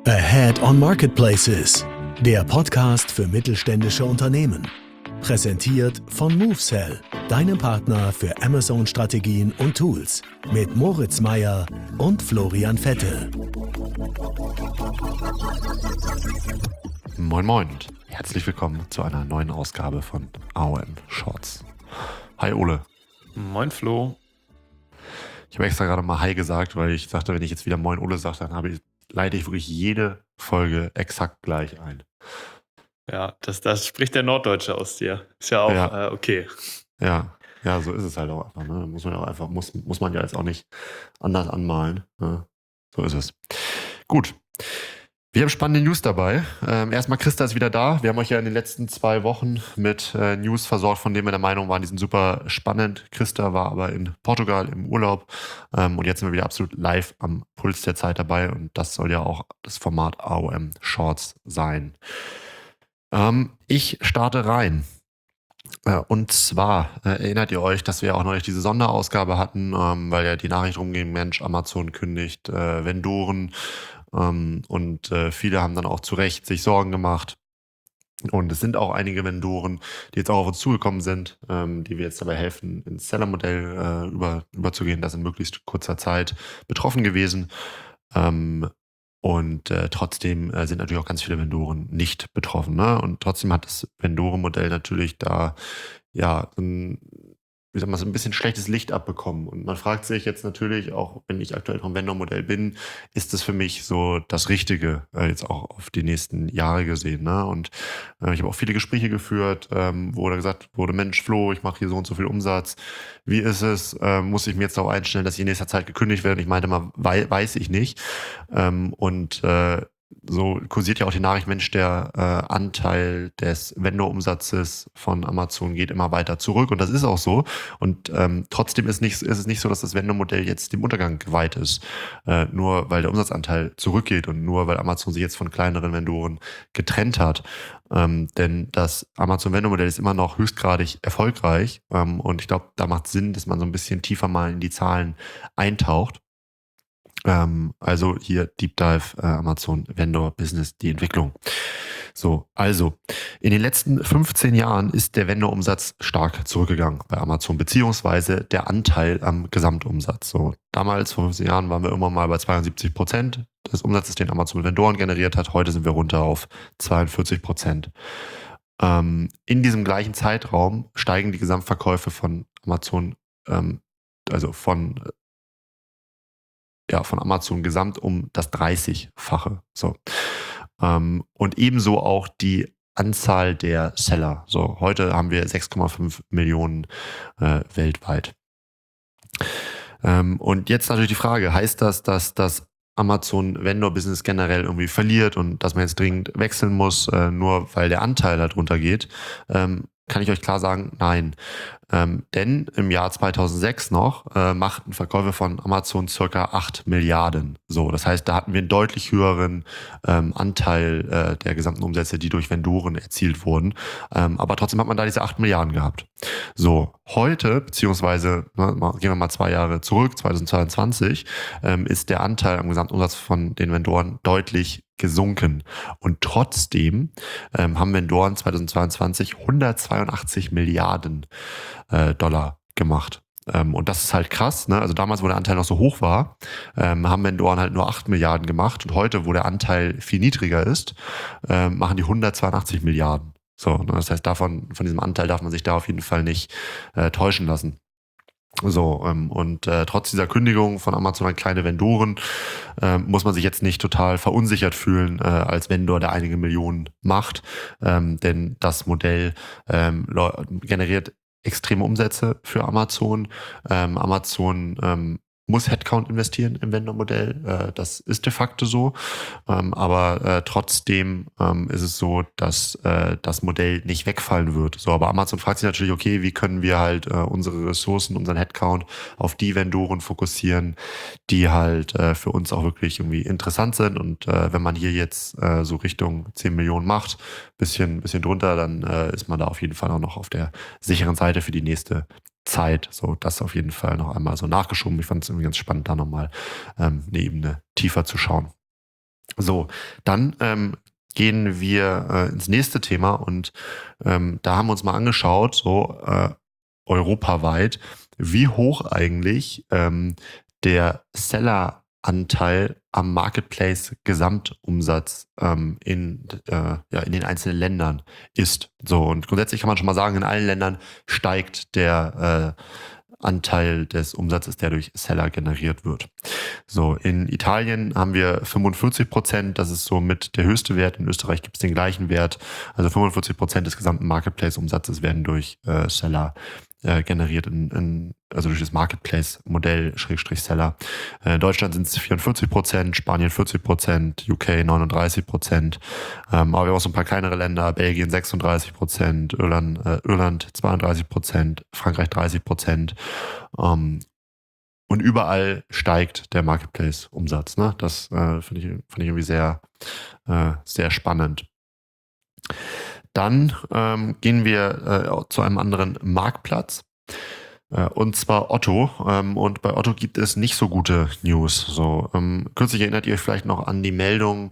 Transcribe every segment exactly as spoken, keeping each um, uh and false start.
Ahead on Marketplaces, der Podcast für mittelständische Unternehmen. Präsentiert von MoveSell, deinem Partner für Amazon-Strategien und Tools. Mit Moritz Meyer und Florian Vettel. Moin Moin und herzlich willkommen zu einer neuen Ausgabe von A O M Shorts. Hi Ole. Moin Flo. Ich habe extra gerade mal Hi gesagt, weil ich dachte, wenn ich jetzt wieder Moin Ole sage, dann habe ich, leite ich wirklich jede Folge exakt gleich ein. Ja, das, das spricht der Norddeutsche aus dir. Ist ja auch Ja. Äh, okay. Ja, ja, so ist es halt auch einfach. Ne? Muss man ja auch einfach, muss, muss man ja jetzt auch nicht anders anmalen. Ne? So ist es. Gut. Wir haben spannende News dabei. Ähm, erstmal, Christa ist wieder da. Wir haben euch ja in den letzten zwei Wochen mit äh, News versorgt, von denen wir der Meinung waren, die sind super spannend. Christa war aber in Portugal im Urlaub ähm, und jetzt sind wir wieder absolut live am Puls der Zeit dabei und das soll ja auch das Format A O M Shorts sein. Ähm, ich starte rein. Äh, und zwar äh, erinnert ihr euch, dass wir ja auch neulich diese Sonderausgabe hatten, ähm, weil ja die Nachricht rumging, Mensch, Amazon kündigt äh, Vendoren. Ähm, und äh, viele haben dann auch zu Recht sich Sorgen gemacht. Und es sind auch einige Vendoren, die jetzt auch auf uns zugekommen sind, ähm, die wir jetzt dabei helfen, ins Seller-Modell äh, über, überzugehen. Das in möglichst kurzer Zeit betroffen gewesen. Ähm, und äh, trotzdem äh, sind natürlich auch ganz viele Vendoren nicht betroffen. Ne? Und trotzdem hat das Vendoren-Modell natürlich da ja ein wie soll man so ein bisschen schlechtes Licht abbekommen. Und man fragt sich jetzt natürlich, auch wenn ich aktuell vom Vendor-Modell bin, ist das für mich so das Richtige, äh, jetzt auch auf die nächsten Jahre gesehen. Ne? Und äh, ich habe auch viele Gespräche geführt, ähm, wo da gesagt wurde, Mensch, Flo, ich mache hier so und so viel Umsatz. Wie ist es? Äh, muss ich mir jetzt darauf einstellen, dass ich in nächster Zeit gekündigt werde? Und ich meinte mal, wei- weiß ich nicht. Ähm, und äh, so kursiert ja auch die Nachricht, Mensch, der äh, Anteil des Vendor-Umsatzes von Amazon geht immer weiter zurück und das ist auch so und ähm, trotzdem ist, nicht, ist es nicht so, dass das Vendor-Modell jetzt dem Untergang geweiht ist, äh, nur weil der Umsatzanteil zurückgeht und nur weil Amazon sich jetzt von kleineren Vendoren getrennt hat, ähm, denn das Amazon-Vendor-Modell ist immer noch höchstgradig erfolgreich ähm, und ich glaube, da macht Sinn, dass man so ein bisschen tiefer mal in die Zahlen eintaucht. Ähm, also hier Deep Dive äh, Amazon Vendor Business, die Entwicklung. So, also in den letzten fünfzehn Jahren ist der Vendor-Umsatz stark zurückgegangen bei Amazon, beziehungsweise der Anteil am Gesamtumsatz. So, damals, vor fünfzehn Jahren, waren wir immer mal bei zweiundsiebzig Prozent des Umsatzes, den Amazon mit Vendoren generiert hat. Heute sind wir runter auf zweiundvierzig Prozent. Ähm, in diesem gleichen Zeitraum steigen die Gesamtverkäufe von Amazon, ähm, also von ja, von Amazon gesamt um das dreißigfache. So. Ähm, und ebenso auch die Anzahl der Seller. So, heute haben wir sechs Komma fünf Millionen äh, weltweit. Ähm, und jetzt natürlich die Frage, heißt das, dass das Amazon-Vendor-Business generell irgendwie verliert und dass man jetzt dringend wechseln muss, äh, nur weil der Anteil da drunter geht? Ähm, kann ich euch klar sagen, nein. Ähm, denn im Jahr zweitausendsechs noch äh, machten Verkäufe von Amazon circa acht Milliarden. So, das heißt, da hatten wir einen deutlich höheren ähm, Anteil äh, der gesamten Umsätze, die durch Vendoren erzielt wurden. Ähm, aber trotzdem hat man da diese acht Milliarden gehabt. So, heute, beziehungsweise ne, gehen wir mal zwei Jahre zurück, zweitausendzweiundzwanzig, ähm, ist der Anteil am Gesamtumsatz von den Vendoren deutlich gesunken. Und trotzdem ähm, haben Vendoren zweitausendzweiundzwanzig hundertzweiundachtzig Milliarden äh, Dollar gemacht. Ähm, und das ist halt krass. Ne? Also damals, wo der Anteil noch so hoch war, ähm, haben Vendoren halt nur acht Milliarden gemacht. Und heute, wo der Anteil viel niedriger ist, ähm, machen die hundertzweiundachtzig Milliarden. So, ne? Das heißt, davon, von diesem Anteil darf man sich da auf jeden Fall nicht äh, täuschen lassen. So, ähm, und äh, trotz dieser Kündigung von Amazon an kleine Vendoren äh, muss man sich jetzt nicht total verunsichert fühlen äh, als Vendor, der einige Millionen macht, ähm, denn das Modell ähm, generiert extreme Umsätze für Amazon. Ähm, Amazon ähm, muss Headcount investieren im Vendor-Modell. Äh, das ist de facto so. Ähm, aber äh, trotzdem ähm, ist es so, dass äh, das Modell nicht wegfallen wird. So, aber Amazon fragt sich natürlich, okay, wie können wir halt äh, unsere Ressourcen, unseren Headcount auf die Vendoren fokussieren, die halt äh, für uns auch wirklich irgendwie interessant sind. Und äh, wenn man hier jetzt äh, so Richtung zehn Millionen macht, bisschen, bisschen drunter, dann äh, ist man da auf jeden Fall auch noch auf der sicheren Seite für die nächste Zeit. So, das auf jeden Fall noch einmal so nachgeschoben. Ich fand es irgendwie ganz spannend, da nochmal ähm, eine Ebene tiefer zu schauen. So, dann ähm, gehen wir äh, ins nächste Thema und ähm, da haben wir uns mal angeschaut, so äh, europaweit, wie hoch eigentlich ähm, der Seller-Anteil am Marketplace-Gesamtumsatz ähm, in, äh, ja, in den einzelnen Ländern ist. So, und grundsätzlich kann man schon mal sagen, in allen Ländern steigt der äh, Anteil des Umsatzes, der durch Seller generiert wird. So, in Italien haben wir fünfundvierzig Prozent, das ist somit der höchste Wert. In Österreich gibt es den gleichen Wert. Also fünfundvierzig Prozent des gesamten Marketplace-Umsatzes werden durch äh, Seller äh, generiert, in, in, also durch das Marketplace-Modell Schrägstrich Seller. Äh, in Deutschland sind es vierundvierzig Prozent, Spanien vierzig Prozent, U K neununddreißig Prozent. Ähm, aber wir haben auch so ein paar kleinere Länder, Belgien sechsunddreißig Prozent, Irland, äh, Irland zweiunddreißig Prozent, Frankreich dreißig Prozent. Ähm, Und überall steigt der Marketplace-Umsatz. Ne? Das äh, finde ich, find ich irgendwie sehr, äh, sehr spannend. Dann ähm, gehen wir äh, zu einem anderen Marktplatz. Äh, und zwar Otto. Ähm, und bei Otto gibt es nicht so gute News. So, ähm, kürzlich erinnert ihr euch vielleicht noch an die Meldung,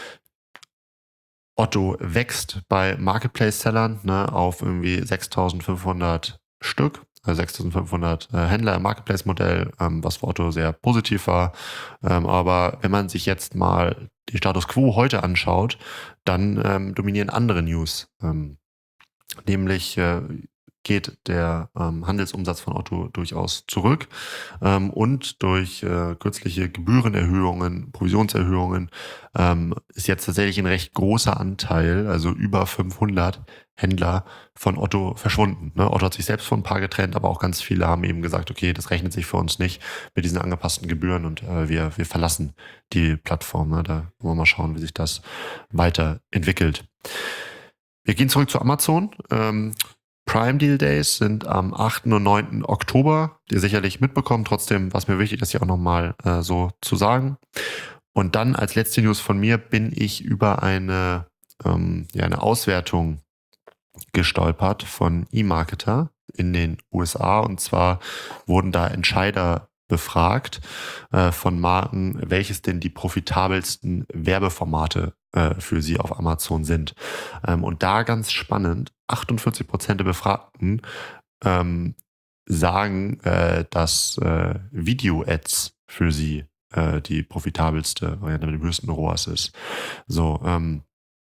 Otto wächst bei Marketplace-Sellern, ne, auf irgendwie sechstausendfünfhundert Stück. sechstausendfünfhundert äh, Händler im Marketplace-Modell, ähm, was für Otto sehr positiv war. Ähm, aber wenn man sich jetzt mal den Status Quo heute anschaut, dann ähm, dominieren andere News. Ähm, nämlich äh, geht der ähm, Handelsumsatz von Otto durchaus zurück ähm, und durch äh, kürzliche Gebührenerhöhungen, Provisionserhöhungen ähm, ist jetzt tatsächlich ein recht großer Anteil, also über fünfhundert Händler von Otto verschwunden. Ne? Otto hat sich selbst von ein paar getrennt, aber auch ganz viele haben eben gesagt, okay, das rechnet sich für uns nicht mit diesen angepassten Gebühren und äh, wir, wir verlassen die Plattform. Ne? Da wollen wir mal schauen, wie sich das weiterentwickelt. Wir gehen zurück zu Amazon. Ähm, Prime Deal Days sind am achten und neunten Oktober, die ihr sicherlich mitbekommen. Trotzdem war es mir wichtig, das hier auch nochmal äh, so zu sagen. Und dann als letzte News von mir bin ich über eine, ähm, ja, eine Auswertung gestolpert von eMarketer in den U S A. Und zwar wurden da Entscheider befragt äh, von Marken, welches denn die profitabelsten Werbeformate äh, für sie auf Amazon sind. Ähm, und da ganz spannend, achtundvierzig Prozent der Befragten ähm, sagen, äh, dass äh, Video-Ads für sie äh, die profitabelste Variante mit dem höchsten R O A S ist. So, ähm,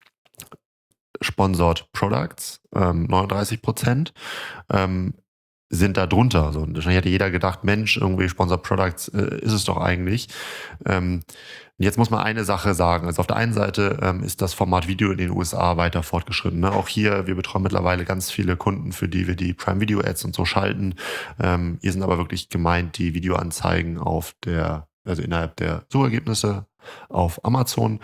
Sponsored Products, ähm, neununddreißig Prozent. Ähm, sind da drunter. So, und wahrscheinlich hätte jeder gedacht, Mensch, irgendwie Sponsored Products äh, ist es doch eigentlich. Ähm, jetzt muss man eine Sache sagen. Also auf der einen Seite ähm, ist das Format Video in den U S A weiter fortgeschritten. Ne? Auch hier, wir betreuen mittlerweile ganz viele Kunden, für die wir die Prime Video Ads und so schalten. Ähm, hier sind aber wirklich gemeint die Videoanzeigen auf der, also innerhalb der Suchergebnisse auf Amazon.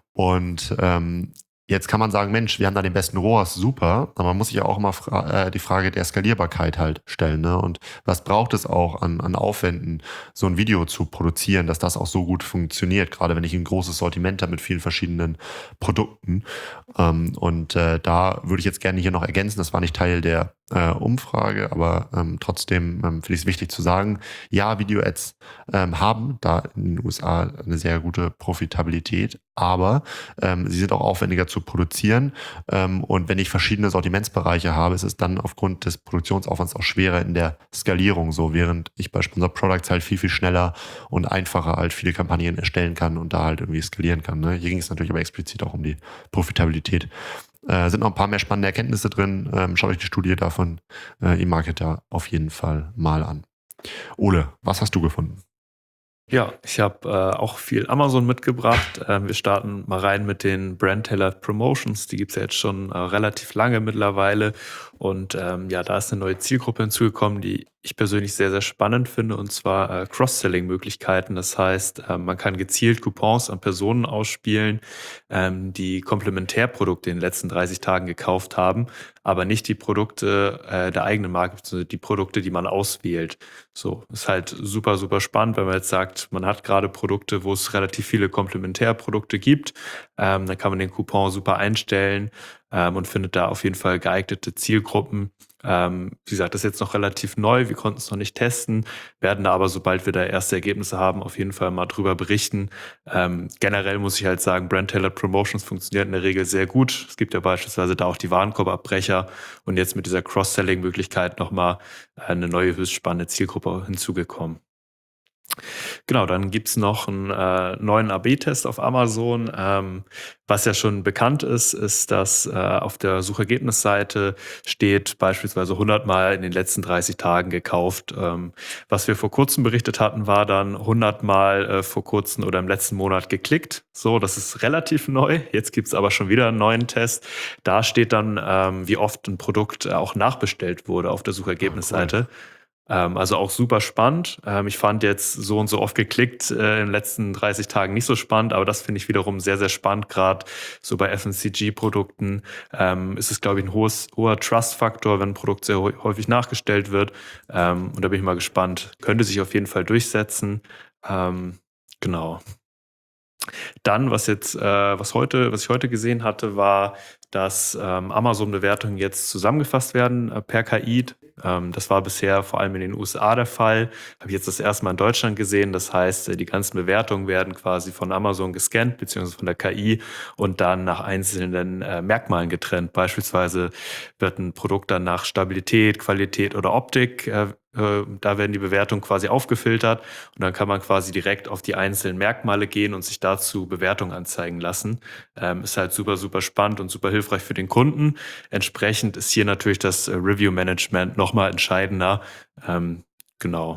Und ähm, jetzt kann man sagen, Mensch, wir haben da den besten R O A S, super, aber man muss sich ja auch mal fra- äh, die Frage der Skalierbarkeit halt stellen. Ne? Und was braucht es auch an, an Aufwänden, so ein Video zu produzieren, dass das auch so gut funktioniert, gerade wenn ich ein großes Sortiment habe mit vielen verschiedenen Produkten. Ähm, und äh, da würde ich jetzt gerne hier noch ergänzen, das war nicht Teil der äh, Umfrage, aber ähm, trotzdem ähm, finde ich es wichtig zu sagen, ja, Video-Ads ähm, haben da in den U S A eine sehr gute Profitabilität, aber ähm, sie sind auch aufwendiger zu produzieren. Ähm, und wenn ich verschiedene Sortimentsbereiche habe, ist es dann aufgrund des Produktionsaufwands auch schwerer in der Skalierung so, während ich bei Sponsored Products halt viel, viel schneller und einfacher halt viele Kampagnen erstellen kann und da halt irgendwie skalieren kann. Ne? Hier ging es natürlich aber explizit auch um die Profitabilität. Äh, sind noch ein paar mehr spannende Erkenntnisse drin. Ähm, schaut euch die Studie davon äh, eMarketer auf jeden Fall mal an. Ole, was hast du gefunden? Ja, ich habe äh, auch viel Amazon mitgebracht. Ähm, wir starten mal rein mit den Brand-Tailored Promotions. Die gibt's ja jetzt schon äh, relativ lange mittlerweile. Und ähm, ja, da ist eine neue Zielgruppe hinzugekommen, die ich persönlich sehr, sehr spannend finde, und zwar äh, Cross-Selling-Möglichkeiten. Das heißt, äh, man kann gezielt Coupons an Personen ausspielen, ähm, die Komplementärprodukte in den letzten dreißig Tagen gekauft haben, aber nicht die Produkte äh, der eigenen Marke, sondern die Produkte, die man auswählt. So, ist halt super, super spannend, wenn man jetzt sagt, man hat gerade Produkte, wo es relativ viele Komplementärprodukte gibt. Ähm, dann kann man den Coupon super einstellen ähm, und findet da auf jeden Fall geeignete Zielgruppen. Ähm, wie gesagt, das ist jetzt noch relativ neu, wir konnten es noch nicht testen, werden da aber, sobald wir da erste Ergebnisse haben, auf jeden Fall mal drüber berichten. Ähm, generell muss ich halt sagen, Brand-Tailored Promotions funktioniert in der Regel sehr gut. Es gibt ja beispielsweise da auch die Warenkorbabbrecher und jetzt mit dieser Cross-Selling-Möglichkeit nochmal eine neue, höchst spannende Zielgruppe hinzugekommen. Genau, dann gibt's noch einen äh, neuen A B Test auf Amazon. Ähm, was ja schon bekannt ist, ist, dass äh, auf der Suchergebnisseite steht beispielsweise hundert Mal in den letzten dreißig Tagen gekauft. Ähm, was wir vor kurzem berichtet hatten, war dann hundert Mal äh, vor kurzem oder im letzten Monat geklickt. So, das ist relativ neu. Jetzt gibt's aber schon wieder einen neuen Test. Da steht dann, ähm, wie oft ein Produkt äh, auch nachbestellt wurde auf der Suchergebnisseite. Ähm, also auch super spannend. Ähm, ich fand jetzt so und so oft geklickt äh, in den letzten dreißig Tagen nicht so spannend, aber das finde ich wiederum sehr, sehr spannend. Gerade so bei F M C G-Produkten ähm, ist es, glaube ich, ein hohes, hoher Trust-Faktor, wenn ein Produkt sehr häufig nachgestellt wird. Ähm, und da bin ich mal gespannt. Könnte sich auf jeden Fall durchsetzen. Ähm, genau. Dann, was jetzt, äh, was heute, was ich heute gesehen hatte, war, dass ähm, Amazon-Bewertungen jetzt zusammengefasst werden äh, per K I. Ähm, das war bisher vor allem in den U S A der Fall. Habe ich jetzt das erste Mal in Deutschland gesehen. Das heißt, äh, die ganzen Bewertungen werden quasi von Amazon gescannt, beziehungsweise von der K I und dann nach einzelnen äh, Merkmalen getrennt. Beispielsweise wird ein Produkt dann nach Stabilität, Qualität oder Optik äh, da werden die Bewertungen quasi aufgefiltert und dann kann man quasi direkt auf die einzelnen Merkmale gehen und sich dazu Bewertungen anzeigen lassen. Ähm, ist halt super, super spannend und super hilfreich für den Kunden. Entsprechend ist hier natürlich das äh, Review-Management nochmal entscheidender. Ähm, genau.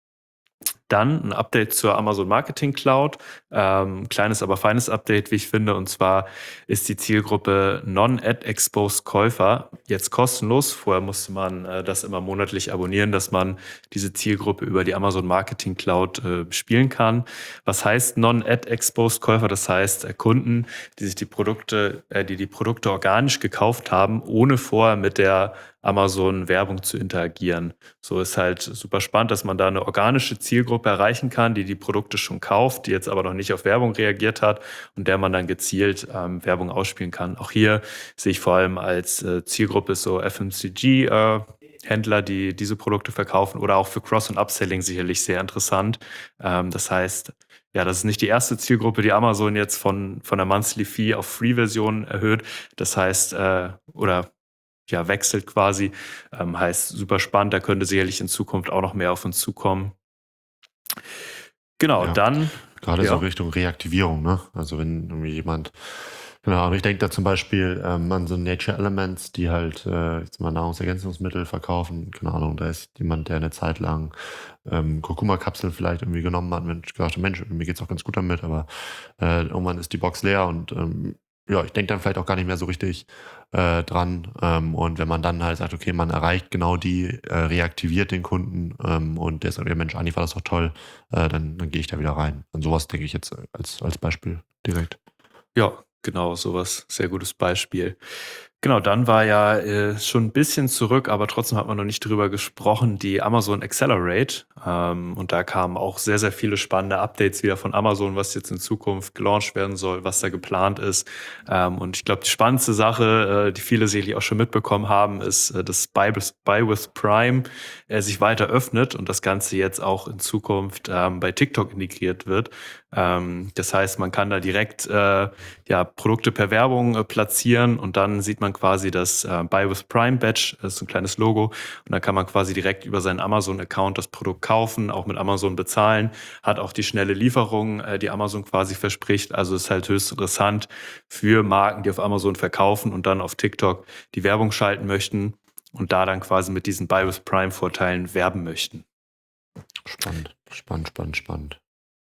Dann ein Update zur Amazon Marketing Cloud. Ähm, kleines, aber feines Update, wie ich finde. Und zwar ist die Zielgruppe Non-Ad-Exposed Käufer jetzt kostenlos. Vorher musste man äh, das immer monatlich abonnieren, dass man diese Zielgruppe über die Amazon Marketing Cloud äh, spielen kann. Was heißt Non-Ad-Exposed Käufer? Das heißt äh, Kunden, die sich die Produkte, äh, die die Produkte organisch gekauft haben, ohne vorher mit der Amazon Werbung zu interagieren. So ist halt super spannend, dass man da eine organische Zielgruppe erreichen kann, die die Produkte schon kauft, die jetzt aber noch nicht auf Werbung reagiert hat und der man dann gezielt ähm, Werbung ausspielen kann. Auch hier sehe ich vor allem als äh, Zielgruppe so F M C G äh, Händler, die diese Produkte verkaufen oder auch für Cross- und Upselling sicherlich sehr interessant. Ähm, das heißt, ja, das ist nicht die erste Zielgruppe, die Amazon jetzt von, von der Monthly Fee auf Free-Version erhöht. Das heißt, äh, oder ja, wechselt quasi. Ähm, heißt super spannend, da könnte sicherlich in Zukunft auch noch mehr auf uns zukommen. Genau, Ja, dann. Gerade ja. so Richtung Reaktivierung, ne? Also wenn irgendwie jemand, genau, aber ich denke da zum Beispiel ähm, an so Nature Elements, die halt äh, jetzt mal Nahrungsergänzungsmittel verkaufen. Keine Ahnung, da ist jemand, der eine Zeit lang ähm, Kurkuma-Kapseln vielleicht irgendwie genommen hat und gesagt, Mensch, mir geht's auch ganz gut damit, aber äh, irgendwann ist die Box leer und ähm, ja, ich denke dann vielleicht auch gar nicht mehr so richtig äh, dran. Ähm, und wenn man dann halt sagt, okay, man erreicht genau die, äh, reaktiviert den Kunden ähm, und der sagt, ja Mensch, eigentlich war das doch toll, äh, dann, dann gehe ich da wieder rein. An sowas denke ich jetzt als, als Beispiel direkt. Ja, genau, sowas. Sehr gutes Beispiel. Genau, dann war ja äh, schon ein bisschen zurück, aber trotzdem hat man noch nicht drüber gesprochen, die Amazon Accelerate. Ähm, und da kamen auch sehr, sehr viele spannende Updates wieder von Amazon, was jetzt in Zukunft gelauncht werden soll, was da geplant ist. Ähm, und ich glaube, die spannendste Sache, äh, die viele sicherlich auch schon mitbekommen haben, ist, äh, dass Buy with, Buy with Prime äh, sich weiter öffnet und das Ganze jetzt auch in Zukunft ähm, bei TikTok integriert wird. Ähm, das heißt, man kann da direkt äh, ja, Produkte per Werbung äh, platzieren und dann sieht man quasi das äh, Buy with Prime Badge, das ist ein kleines Logo und dann kann man quasi direkt über seinen Amazon-Account das Produkt kaufen, auch mit Amazon bezahlen, hat auch die schnelle Lieferung, äh, die Amazon quasi verspricht, also ist halt höchst interessant für Marken, die auf Amazon verkaufen und dann auf TikTok die Werbung schalten möchten und da dann quasi mit diesen Buy with Prime Vorteilen werben möchten. Spannend, spannend, spannend, spannend.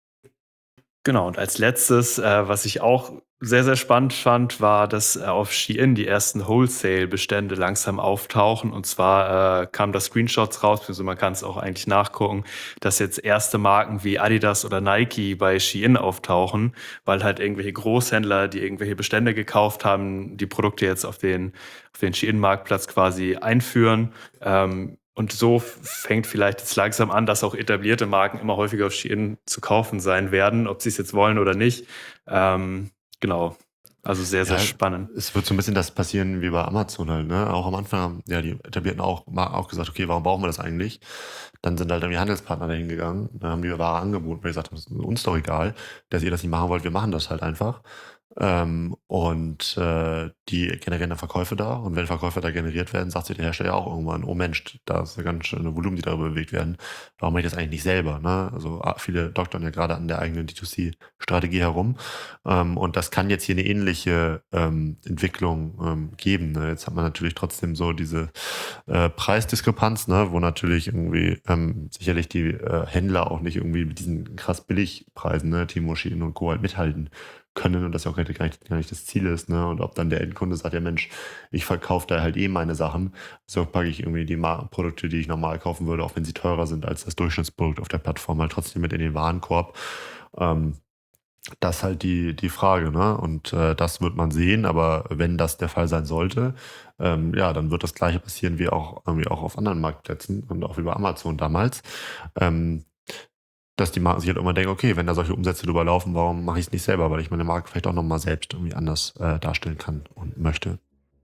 Genau, und als letztes, äh, was ich auch sehr, sehr spannend fand, war, dass äh, auf Shein die ersten Wholesale-Bestände langsam auftauchen. Und zwar äh, kamen da Screenshots raus, also man kann es auch eigentlich nachgucken, dass jetzt erste Marken wie Adidas oder Nike bei Shein auftauchen, weil halt irgendwelche Großhändler, die irgendwelche Bestände gekauft haben, die Produkte jetzt auf den, auf den Shein-Marktplatz quasi einführen. Ähm, Und so fängt vielleicht jetzt langsam an, dass auch etablierte Marken immer häufiger auf Shein zu kaufen sein werden, ob sie es jetzt wollen oder nicht. Ähm, genau. Also sehr, sehr Ja, spannend. Es wird so ein bisschen das passieren wie bei Amazon halt, ne? Auch am Anfang haben ja die Etablierten auch, mal auch gesagt, okay, warum brauchen wir das eigentlich? Dann sind halt irgendwie Handelspartner dahin gegangen, dann haben die Ware angeboten, weil die gesagt haben, das ist uns doch egal, dass ihr das nicht machen wollt, wir machen das halt einfach. Ähm, und äh, die generieren dann Verkäufe da und wenn Verkäufe da generiert werden, sagt sich der Hersteller auch irgendwann, oh Mensch, da ist ja ganz schöne Volumen, die darüber bewegt werden. Warum mache ich das eigentlich nicht selber? Ne? Also ah, viele doktern ja gerade an der eigenen D zwei C-Strategie herum. Ähm, und das kann jetzt hier eine ähnliche ähm, Entwicklung ähm, geben. Ne? Jetzt hat man natürlich trotzdem so diese äh, Preisdiskrepanz, ne? Wo natürlich irgendwie ähm, sicherlich die äh, Händler auch nicht irgendwie mit diesen krass Billigpreisen, ne, Timo, Shein und Co. halt mithalten können und das ja auch gar nicht, gar nicht das Ziel ist, ne? Und ob dann der Endkunde sagt, ja Mensch, ich verkaufe da halt eh meine Sachen, so packe ich irgendwie die Mar- Produkte, die ich normal kaufen würde, auch wenn sie teurer sind als das Durchschnittsprodukt auf der Plattform, halt trotzdem mit in den Warenkorb. Ähm, das ist halt die, die Frage, ne? Und äh, das wird man sehen, aber wenn das der Fall sein sollte, ähm, ja, dann wird das Gleiche passieren wie auch irgendwie auch auf anderen Marktplätzen und auch wie bei Amazon damals. Ähm, dass die Marken sich halt immer denken, okay, wenn da solche Umsätze drüber laufen, warum mache ich es nicht selber, weil ich meine Marke vielleicht auch nochmal selbst irgendwie anders äh, darstellen kann und möchte.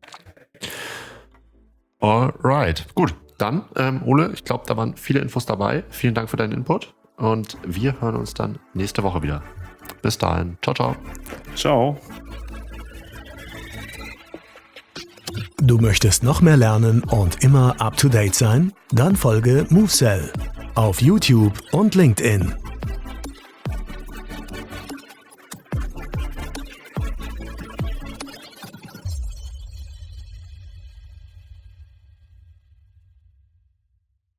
Alright, gut. Dann, ähm, Ole, ich glaube, da waren viele Infos dabei. Vielen Dank für deinen Input und wir hören uns dann nächste Woche wieder. Bis dahin. Ciao, ciao. Ciao. Du möchtest noch mehr lernen und immer up to date sein? Dann folge MoveSell auf YouTube und LinkedIn.